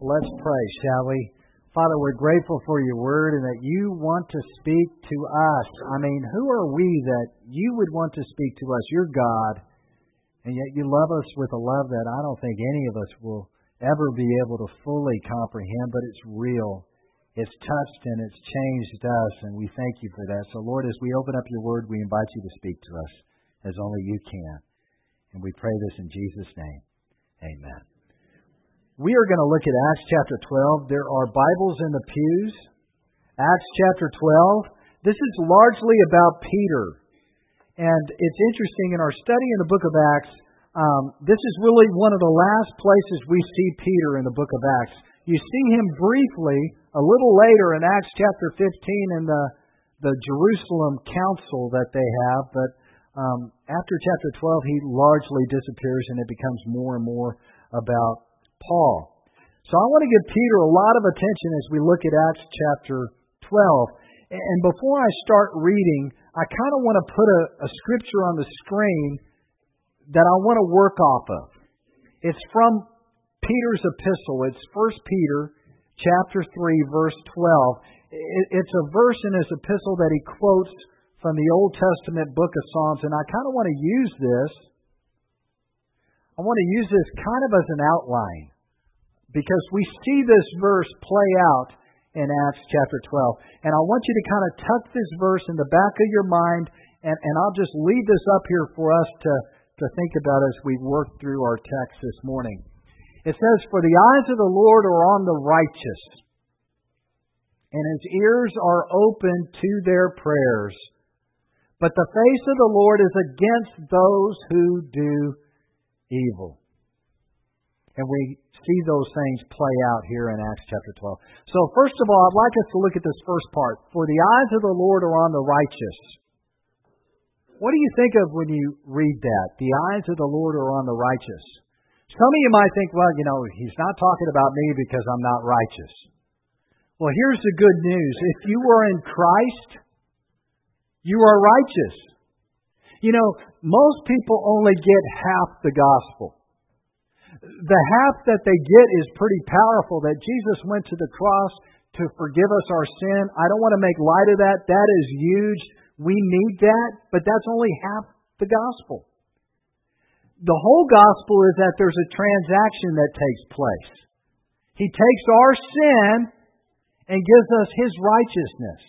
Let's pray, shall we? Father, we're grateful for your word and that you want to speak to us. I mean, who are we that you would want to speak to us? You're God, and yet you love us with a love that I don't think any of us will ever be able to fully comprehend, but it's real. It's touched and it's changed us, and we thank you for that. So, Lord, as we open up your word, we invite you to speak to us as only you can. And we pray this in Jesus' name. Amen. We are going to look at Acts chapter 12. There are Bibles in the pews. Acts chapter 12. This is largely about Peter. And it's interesting, in our study in the book of Acts, this is really one of the last places we see Peter in the book of Acts. You see him briefly a little later in Acts chapter 15 in the Jerusalem council that they have. But after chapter 12, he largely disappears and it becomes more and more about Paul. So I want to give Peter a lot of attention as we look at Acts chapter 12. And before I start reading, I kind of want to put a scripture on the screen that I want to work off of. It's from Peter's epistle. It's 1 Peter chapter 3, verse 12. It's a verse in his epistle that he quotes from the Old Testament book of Psalms. And I kind of want to use this. I want to use this kind of as an outline, because we see this verse play out in Acts chapter 12. And I want you to kind of tuck this verse in the back of your mind, and I'll just leave this up here for us to think about as we work through our text this morning. It says, "For the eyes of the Lord are on the righteous, and His ears are open to their prayers. But the face of the Lord is against those who do evil." And we see those things play out here in Acts chapter 12. So first of all, I'd like us to look at this first part. For the eyes of the Lord are on the righteous. What do you think of when you read that? The eyes of the Lord are on the righteous. Some of you might think, well, he's not talking about me because I'm not righteous. Well, here's the good news. If you are in Christ, you are righteous. Most people only get half the gospel. The half that they get is pretty powerful, that Jesus went to the cross to forgive us our sin. I don't want to make light of that. That is huge. We need that, but that's only half the gospel. The whole gospel is that there's a transaction that takes place. He takes our sin and gives us His righteousness.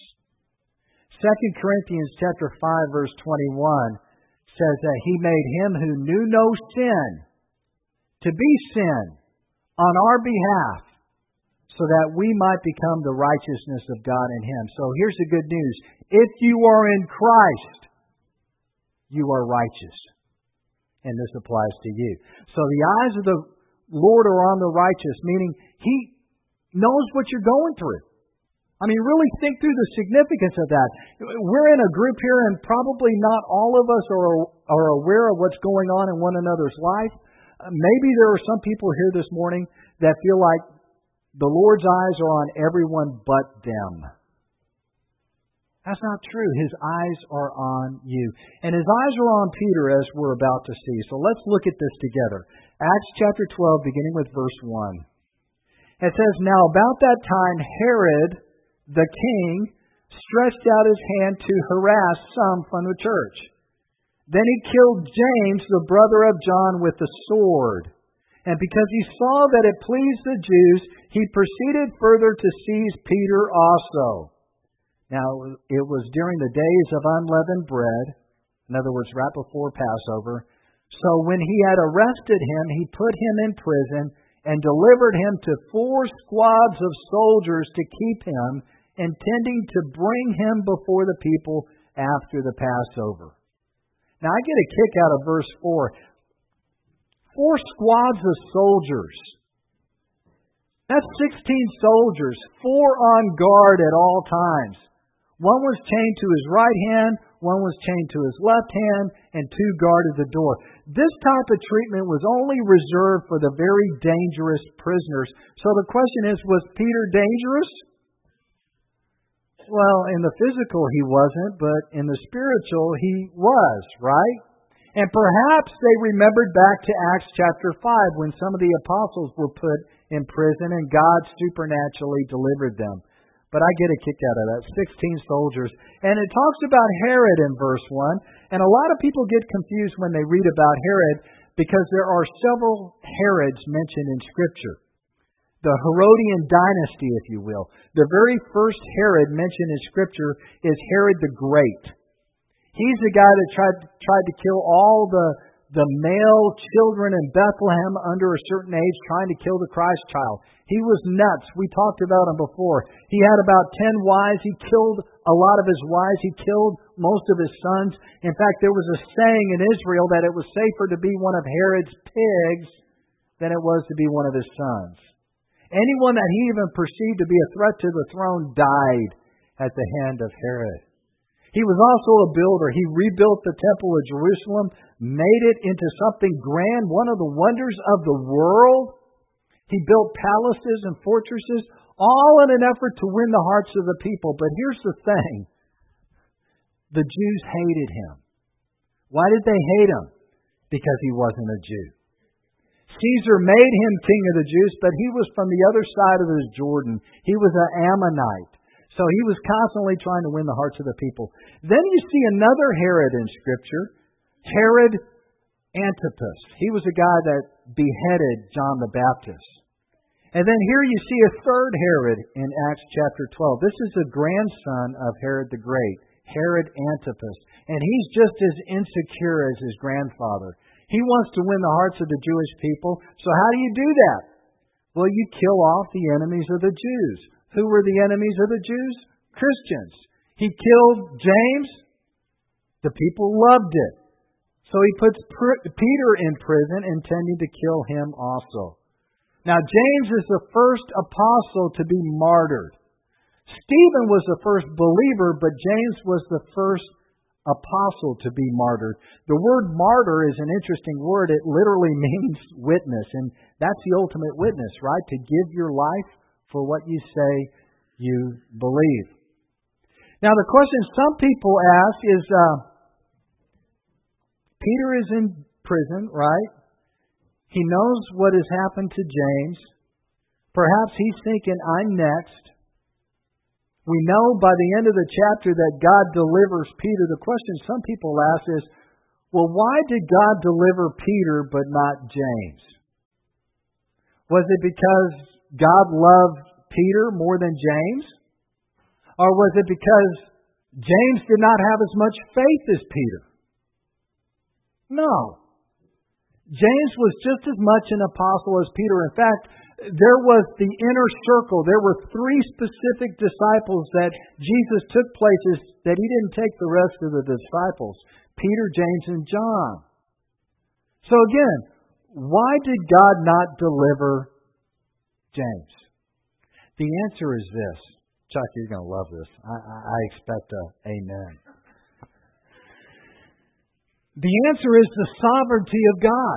2 Corinthians chapter 5, verse 21 says that He made Him who knew no sin to be sin on our behalf, so that we might become the righteousness of God in Him. So here's the good news. If you are in Christ, you are righteous. And this applies to you. So the eyes of the Lord are on the righteous, meaning He knows what you're going through. I mean, really think through the significance of that. We're in a group here, and probably not all of us are aware of what's going on in one another's life. Maybe there are some people here this morning that feel like the Lord's eyes are on everyone but them. That's not true. His eyes are on you. And His eyes are on Peter, as we're about to see. So let's look at this together. Acts chapter 12, beginning with verse 1. It says, "Now about that time Herod the king stretched out his hand to harass some from the church. Then he killed James, the brother of John, with the sword. And because he saw that it pleased the Jews, he proceeded further to seize Peter also. Now, it was during the days of unleavened bread, in other words, right before Passover. So when he had arrested him, he put him in prison and delivered him to 4 squads of soldiers to keep him, intending to bring him before the people after the Passover." Now, I get a kick out of verse 4. 4 squads of soldiers. That's 16 soldiers, 4 on guard at all times. One was chained to his right hand, one was chained to his left hand, and 2 guarded the door. This type of treatment was only reserved for the very dangerous prisoners. So the question is, was Peter dangerous? Well, in the physical he wasn't, but in the spiritual he was, right? And perhaps they remembered back to Acts chapter 5 when some of the apostles were put in prison, and God supernaturally delivered them. But I get a kick out of that. 16 soldiers. And it talks about Herod in verse 1. And a lot of people get confused when they read about Herod because there are several Herods mentioned in Scripture. The Herodian dynasty, if you will. The very first Herod mentioned in Scripture is Herod the Great. He's the guy that tried to kill all the male children in Bethlehem under a certain age, trying to kill the Christ child. He was nuts. We talked about him before. He had about 10 wives. He killed a lot of his wives. He killed most of his sons. In fact, there was a saying in Israel that it was safer to be one of Herod's pigs than it was to be one of his sons. Anyone that he even perceived to be a threat to the throne died at the hand of Herod. He was also a builder. He rebuilt the Temple of Jerusalem, made it into something grand, one of the wonders of the world. He built palaces and fortresses, all in an effort to win the hearts of the people. But here's the thing. The Jews hated him. Why did they hate him? Because he wasn't a Jew. Caesar made him king of the Jews, but he was from the other side of the Jordan. He was an Ammonite. So he was constantly trying to win the hearts of the people. Then you see another Herod in Scripture, Herod Antipas. He was a guy that beheaded John the Baptist. And then here you see a third Herod in Acts chapter 12. This is a grandson of Herod the Great, Herod Antipas. And he's just as insecure as his grandfather. He wants to win the hearts of the Jewish people. So how do you do that? Well, you kill off the enemies of the Jews. Who were the enemies of the Jews? Christians. He killed James. The people loved it. So he puts Peter in prison, intending to kill him also. Now, James is the first apostle to be martyred. Stephen was the first believer, but James was the first apostle to be martyred. The word martyr is an interesting word. It literally means witness, and that's the ultimate witness, right? To give your life for what you say you believe. Now, the question some people ask is, Peter is in prison, right? He knows what has happened to James. Perhaps he's thinking, I'm next. We know by the end of the chapter that God delivers Peter. The question some people ask is, well, why did God deliver Peter but not James? Was it because God loved Peter more than James? Or was it because James did not have as much faith as Peter? No. James was just as much an apostle as Peter. In fact, there was the inner circle. There were 3 specific disciples that Jesus took places that he didn't take the rest of the disciples. Peter, James, and John. So again, why did God not deliver James? The answer is this. Chuck, you're going to love this. I expect an amen. The answer is the sovereignty of God.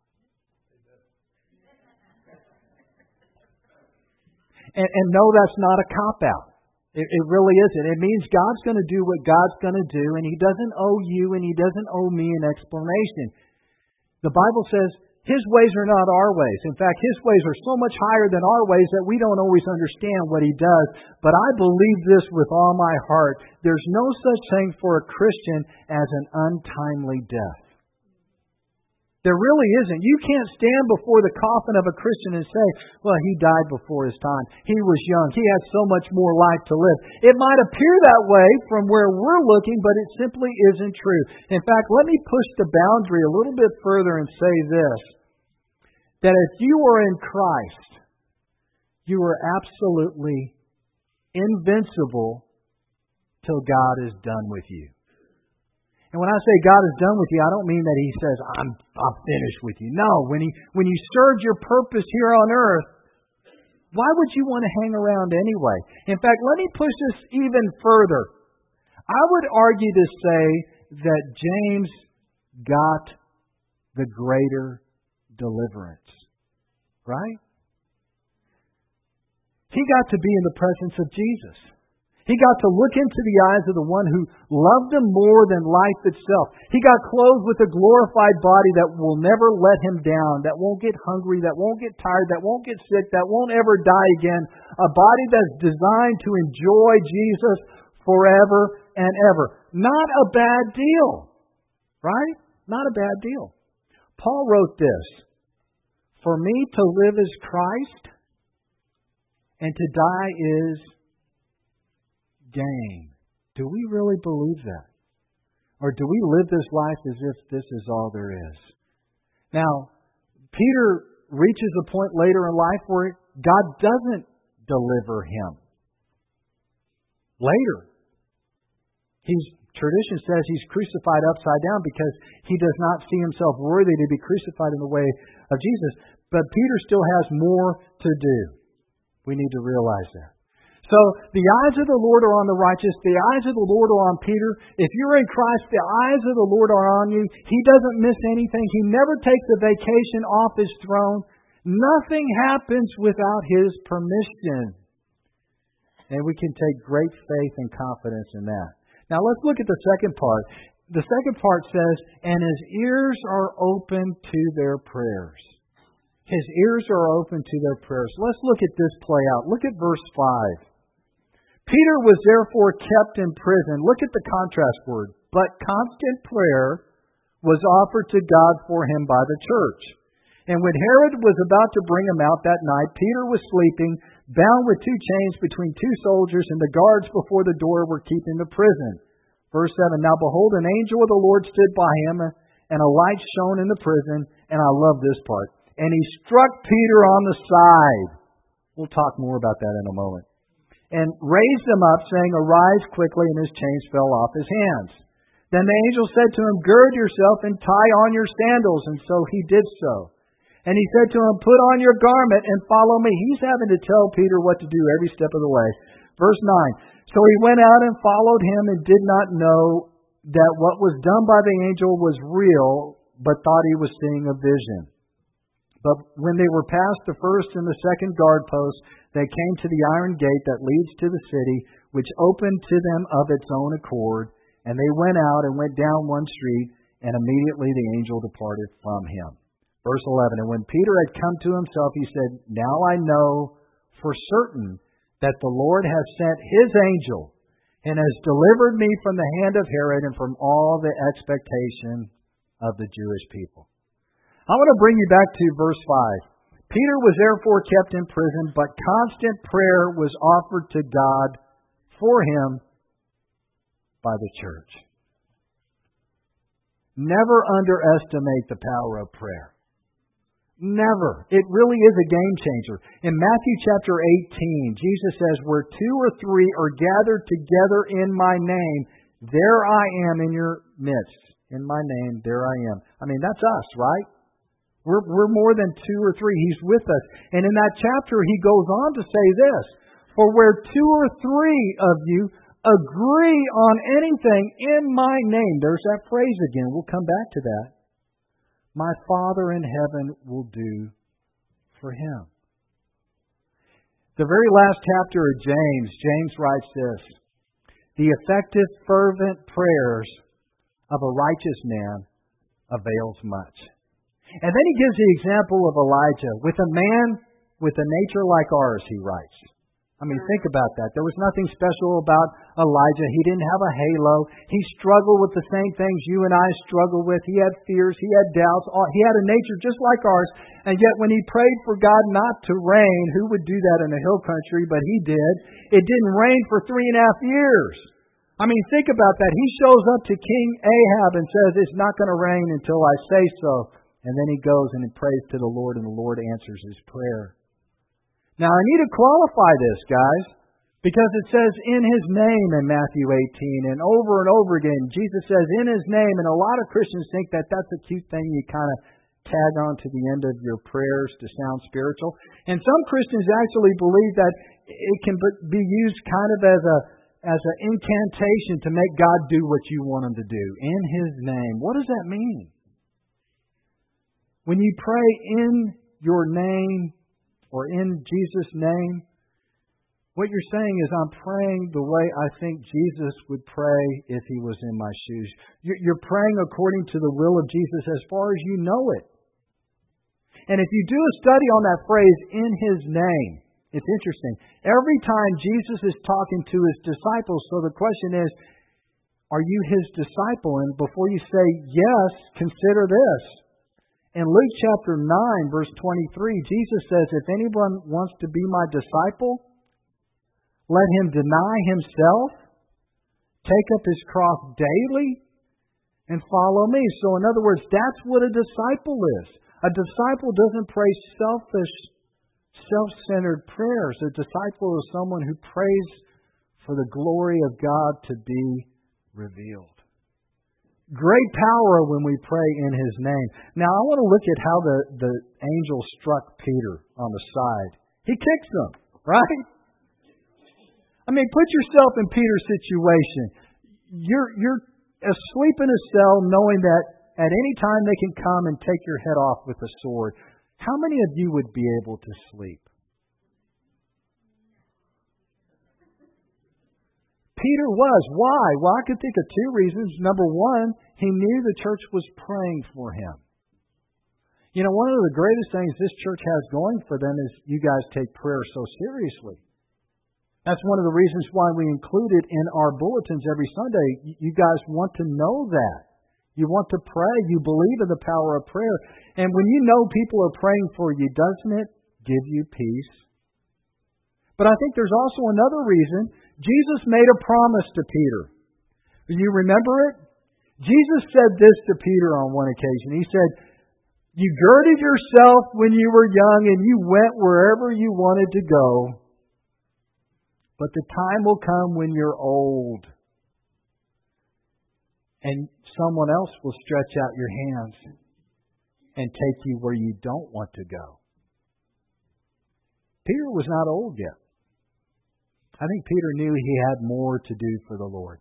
And no, that's not a cop-out. It really isn't. It means God's going to do what God's going to do, and He doesn't owe you and He doesn't owe me an explanation. The Bible says His ways are not our ways. In fact, His ways are so much higher than our ways that we don't always understand what He does. But I believe this with all my heart. There's no such thing for a Christian as an untimely death. There really isn't. You can't stand before the coffin of a Christian and say, well, he died before his time. He was young. He had so much more life to live. It might appear that way from where we're looking, but it simply isn't true. In fact, let me push the boundary a little bit further and say this, that if you are in Christ, you are absolutely invincible till God is done with you. And when I say God is done with you, I don't mean that He says, I'm finished with you. No, when you served your purpose here on earth, why would you want to hang around anyway? In fact, let me push this even further. I would argue to say that James got the greater deliverance. Right? He got to be in the presence of Jesus. He got to look into the eyes of the one who loved him more than life itself. He got clothed with a glorified body that will never let him down, that won't get hungry, that won't get tired, that won't get sick, that won't ever die again. A body that's designed to enjoy Jesus forever and ever. Not a bad deal, right? Not a bad deal. Paul wrote this, "For me to live is Christ, and to die is gain." Do we really believe that? Or do we live this life as if this is all there is? Now, Peter reaches a point later in life where God doesn't deliver him. Later, tradition says he's crucified upside down because he does not see himself worthy to be crucified in the way of Jesus. But Peter still has more to do. We need to realize that. So the eyes of the Lord are on the righteous. The eyes of the Lord are on Peter. If you're in Christ, the eyes of the Lord are on you. He doesn't miss anything. He never takes a vacation off His throne. Nothing happens without His permission. And we can take great faith and confidence in that. Now let's look at the second part. The second part says, "And His ears are open to their prayers." His ears are open to their prayers. Let's look at this play out. Look at verse 5. "Peter was therefore kept in prison." Look at the contrast word. "But constant prayer was offered to God for him by the church. And when Herod was about to bring him out that night, Peter was sleeping, bound with 2 chains between 2 soldiers, and the guards before the door were keeping the prison." Verse 7, "Now behold, an angel of the Lord stood by him, and a light shone in the prison." And I love this part. "And he struck Peter on the side." We'll talk more about that in a moment. "And raised him up, saying, 'Arise quickly,' and his chains fell off his hands. Then the angel said to him, 'Gird yourself and tie on your sandals.' And so he did so. And he said to him, 'Put on your garment and follow me.'" He's having to tell Peter what to do every step of the way. Verse 9, "So he went out and followed him and did not know that what was done by the angel was real, but thought he was seeing a vision. But when they were past the first and the second guard posts, they came to the iron gate that leads to the city, which opened to them of its own accord. And they went out and went down one street, and immediately the angel departed from him." Verse 11, "And when Peter had come to himself, he said, 'Now I know for certain that the Lord has sent His angel and has delivered me from the hand of Herod and from all the expectation of the Jewish people.'" I want to bring you back to verse 5. "Peter was therefore kept in prison, but constant prayer was offered to God for him by the church." Never underestimate the power of prayer. Never. It really is a game changer. In Matthew chapter 18, Jesus says, "Where 2 or 3 are gathered together in my name, there I am in your midst." In my name, there I am. I mean, that's us, right? We're more than 2 or 3. He's with us. And in that chapter, he goes on to say this, "For where 2 or 3 of you agree on anything in my name," there's that phrase again. We'll come back to that. "My Father in heaven will do for him." The very last chapter of James writes this, "The effective, fervent prayers of a righteous man avails much." And then he gives the example of Elijah. "With a man with a nature like ours," he writes. I mean, think about that. There was nothing special about Elijah. He didn't have a halo. He struggled with the same things you and I struggle with. He had fears. He had doubts. He had a nature just like ours. And yet when he prayed for God not to rain, who would do that in a hill country? But he did. It didn't rain for 3.5 years. I mean, think about that. He shows up to King Ahab and says, "It's not going to rain until I say so." And then he goes and he prays to the Lord, and the Lord answers his prayer. Now, I need to qualify this, guys, because it says in His name in Matthew 18, and over again, Jesus says in His name, and a lot of Christians think that that's a cute thing you kind of tag on to the end of your prayers to sound spiritual. And some Christians actually believe that it can be used kind of as an incantation to make God do what you want Him to do. In His name. What does that mean? When you pray in your name, or in Jesus' name, What you're saying is I'm praying the way I think Jesus would pray if he was in my shoes. You're praying according to the will of Jesus as far as you know it. And if you do a study on that phrase, in his name, it's interesting. Every time Jesus is talking to his disciples, so the question is, are you his disciple? And before you say yes, consider this. In Luke chapter 9, verse 23, Jesus says, if anyone wants to be my disciple, let him deny himself, take up his cross daily, and follow me. So in other words, that's what a disciple is. A disciple doesn't pray selfish, self-centered prayers. A disciple is someone who prays for the glory of God to be revealed. Great power when we pray in his name. Now I want to look at how the angel struck Peter on the side. He kicks him, right? I mean, put yourself in Peter's situation. You're asleep in a cell knowing that at any time they can come and take your head off with a sword. How many of you would be able to sleep? Peter was. Why? Well, I could think of two reasons. Number one, he knew the church was praying for him. You know, one of the greatest things this church has going for them is you guys take prayer so seriously. That's one of the reasons why we include it in our bulletins every Sunday. You guys want to know that. You want to pray. You believe in the power of prayer. And when you know people are praying for you, doesn't it give you peace? But I think there's also another reason. Jesus made a promise to Peter. Do you remember it? Jesus said this to Peter on one occasion. He said, you girded yourself when you were young and you went wherever you wanted to go. But the time will come when you're old, and someone else will stretch out your hands and take you where you don't want to go. Peter was not old yet. I think Peter knew he had more to do for the Lord.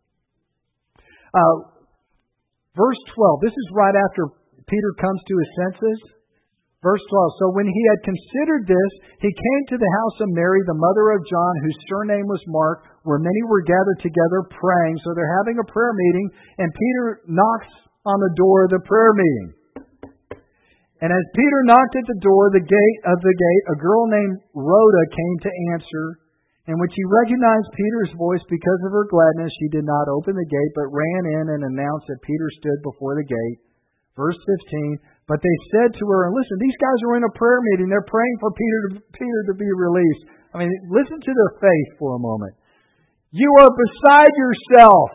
Verse 12, this is right after Peter comes to his senses. Verse 12, so when he had considered this, he came to the house of Mary, the mother of John, whose surname was Mark, where many were gathered together praying. So they're having a prayer meeting, and Peter knocks on the door of the prayer meeting. And as Peter knocked at the door, the gate, a girl named Rhoda came to answer. And when she recognized Peter's voice because of her gladness, she did not open the gate, but ran in and announced that Peter stood before the gate. Verse 15, but they said to her, and listen, these guys are in a prayer meeting. They're praying for Peter to be released. I mean, listen to their faith for a moment. You are beside yourself.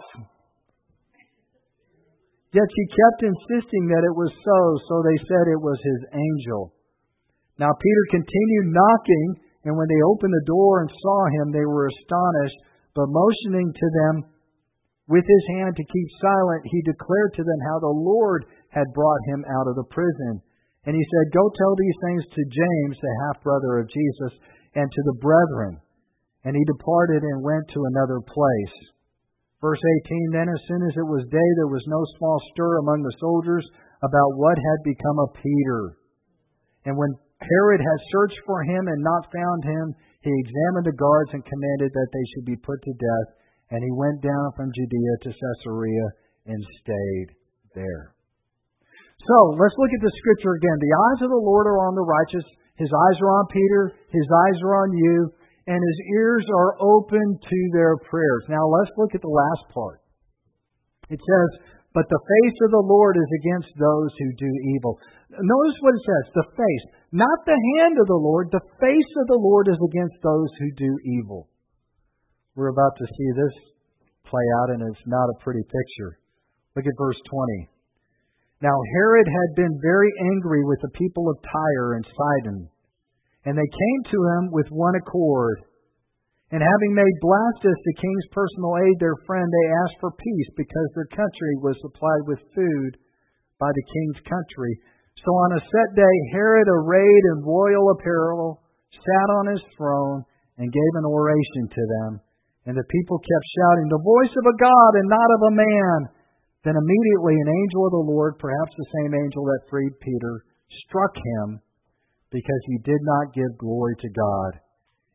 Yet she kept insisting that it was so they said it was his angel. Now Peter continued knocking, and when they opened the door and saw him, they were astonished. But motioning to them with his hand to keep silent, he declared to them how the Lord had brought him out of the prison. And he said, go tell these things to James, the half-brother of Jesus, and to the brethren. And he departed and went to another place. Verse 18, then as soon as it was day, there was no small stir among the soldiers about what had become of Peter. And when Herod had searched for him and not found him, he examined the guards and commanded that they should be put to death. And he went down from Judea to Caesarea and stayed there. So, let's look at the scripture again. The eyes of the Lord are on the righteous. His eyes are on Peter. His eyes are on you. And his ears are open to their prayers. Now, let's look at the last part. It says, but the face of the Lord is against those who do evil. Notice what it says, the face. Not the hand of the Lord. The face of the Lord is against those who do evil. We're about to see this play out, and it's not a pretty picture. Look at verse 20. Now Herod had been very angry with the people of Tyre and Sidon, and they came to him with one accord. And having made Blastus the king's personal aide their friend, they asked for peace because their country was supplied with food by the king's country. So on a set day, Herod, arrayed in royal apparel, sat on his throne and gave an oration to them. And the people kept shouting, the voice of a God and not of a man. Then immediately an angel of the Lord, perhaps the same angel that freed Peter, struck him because he did not give glory to God.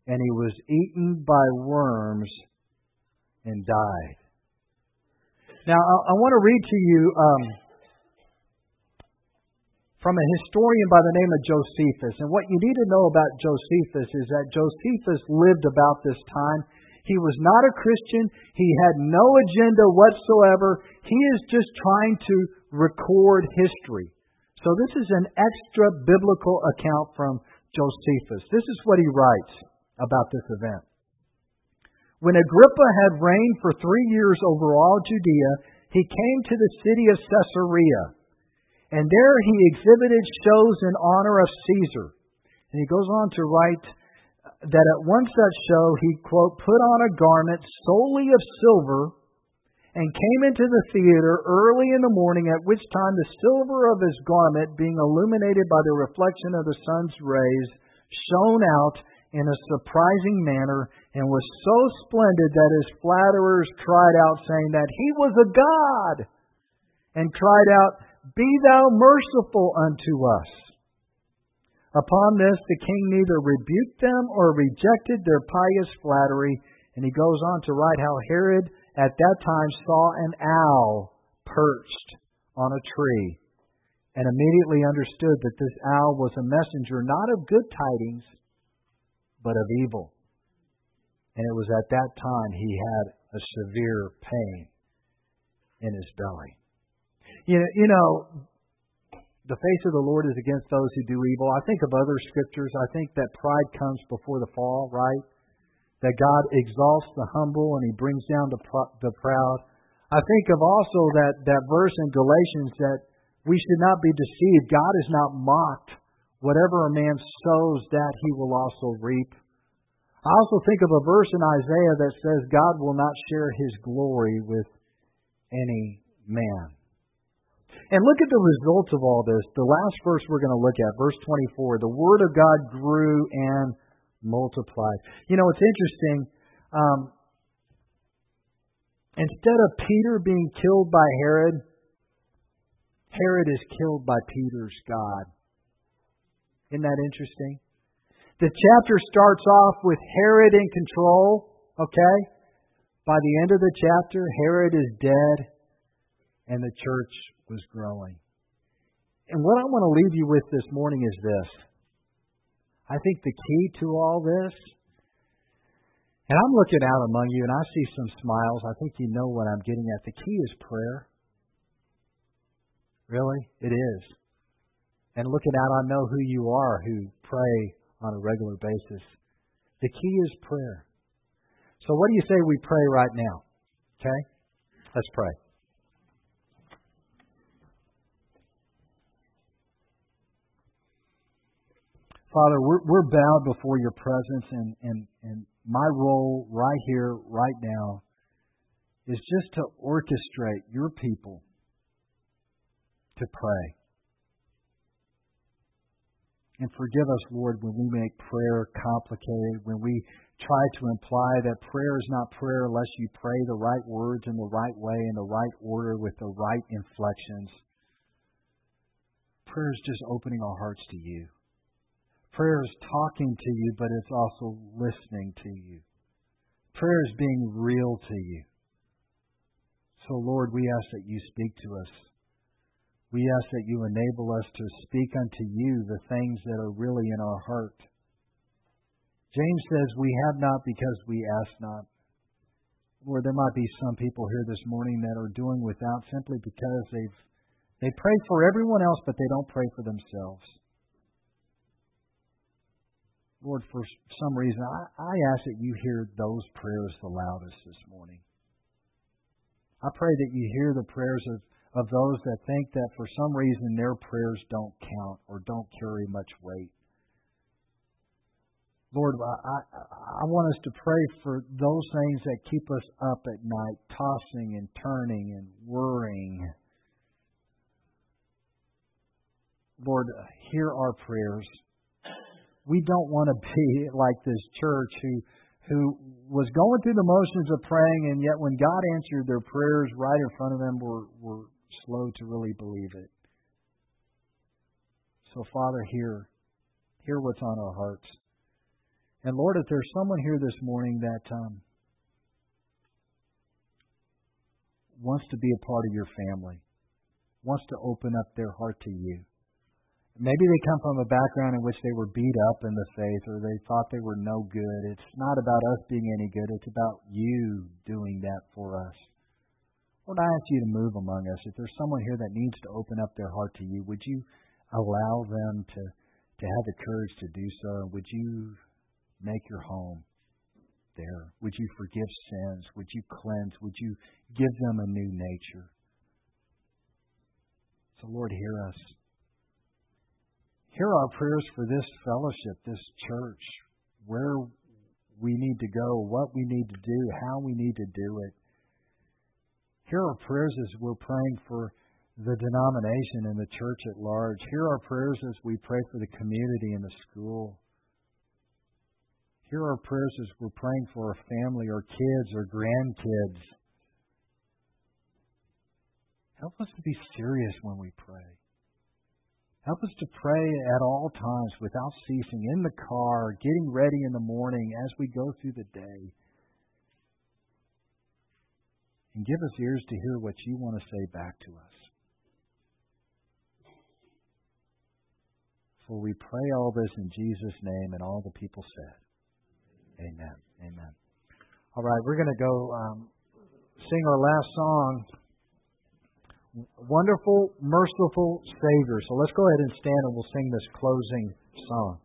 and he was eaten by worms and died. Now, I want to read to you from a historian by the name of Josephus. And what you need to know about Josephus is that Josephus lived about this time. He was not a Christian. He had no agenda whatsoever. He is just trying to record history. So this is an extra biblical account from Josephus. This is what he writes about this event. When Agrippa had reigned for 3 years over all Judea, he came to the city of Caesarea. And there he exhibited shows in honor of Caesar. And he goes on to write that at one such show he, quote, put on a garment solely of silver and came into the theater early in the morning, at which time the silver of his garment, being illuminated by the reflection of the sun's rays, shone out in a surprising manner and was so splendid that his flatterers cried out, saying that he was a god, and cried out, be thou merciful unto us. Upon this the king neither rebuked them or rejected their pious flattery. And he goes on to write how Herod at that time saw an owl perched on a tree, and immediately understood that this owl was a messenger not of good tidings, but of evil. And it was at that time he had a severe pain in his belly. You know, the face of the Lord is against those who do evil. I think of other scriptures. I think that pride comes before the fall, right? That God exalts the humble and He brings down the proud. I think of also that verse in Galatians that we should not be deceived. God is not mocked. Whatever a man sows, that he will also reap. I also think of a verse in Isaiah that says God will not share His glory with any man. And look at the results of all this. The last verse we're going to look at, verse 24. The Word of God grew and multiplied. You know, it's interesting. Instead of Peter being killed by Herod, Herod is killed by Peter's God. Isn't that interesting? The chapter starts off with Herod in control, okay? By the end of the chapter, Herod is dead and the church was growing. And what I want to leave you with this morning is this. I think the key to all this, and I'm looking out among you and I see some smiles. I think you know what I'm getting at. The key is prayer. Really? It is. And looking out, I know who you are who pray on a regular basis. The key is prayer. So what do you say we pray right now? Okay? Let's pray. Father, we're bowed before your presence, and my role right here, right now, is just to orchestrate your people to pray. And forgive us, Lord, when we make prayer complicated, when we try to imply that prayer is not prayer unless you pray the right words in the right way, in the right order, with the right inflections. Prayer is just opening our hearts to you. Prayer is talking to you, but it's also listening to you. Prayer is being real to you. So, Lord, we ask that you speak to us. We ask that you enable us to speak unto you the things that are really in our heart. James says we have not because we ask not. Lord, there might be some people here this morning that are doing without simply because they pray for everyone else, but they don't pray for themselves. Lord, for some reason, I ask that you hear those prayers the loudest this morning. I pray that you hear the prayers of those that think that for some reason their prayers don't count or don't carry much weight. Lord, I want us to pray for those things that keep us up at night, tossing and turning and worrying. Lord, hear our prayers. We don't want to be like this church who was going through the motions of praying, and yet when God answered their prayers right in front of them, were slow to really believe it. So, Father, hear what's on our hearts. And Lord, if there's someone here this morning that wants to be a part of your family, wants to open up their heart to you, maybe they come from a background in which they were beat up in the faith or they thought they were no good. It's not about us being any good. It's about you doing that for us. Lord, I ask you to move among us. If there's someone here that needs to open up their heart to you, would you allow them to have the courage to do so? Would you make your home there? Would you forgive sins? Would you cleanse? Would you give them a new nature? So, Lord, hear us. Hear our prayers for this fellowship, this church, where we need to go, what we need to do, how we need to do it. Hear our prayers as we're praying for the denomination and the church at large. Hear our prayers as we pray for the community and the school. Hear our prayers as we're praying for our family, our kids, our grandkids. Help us to be serious when we pray. Help us to pray at all times without ceasing, in the car, getting ready in the morning, as we go through the day. And give us ears to hear what you want to say back to us. For we pray all this in Jesus' name, and all the people said, amen. Amen. All right, we're going to go sing our last song, Wonderful, Merciful Savior. So let's go ahead and stand and we'll sing this closing song.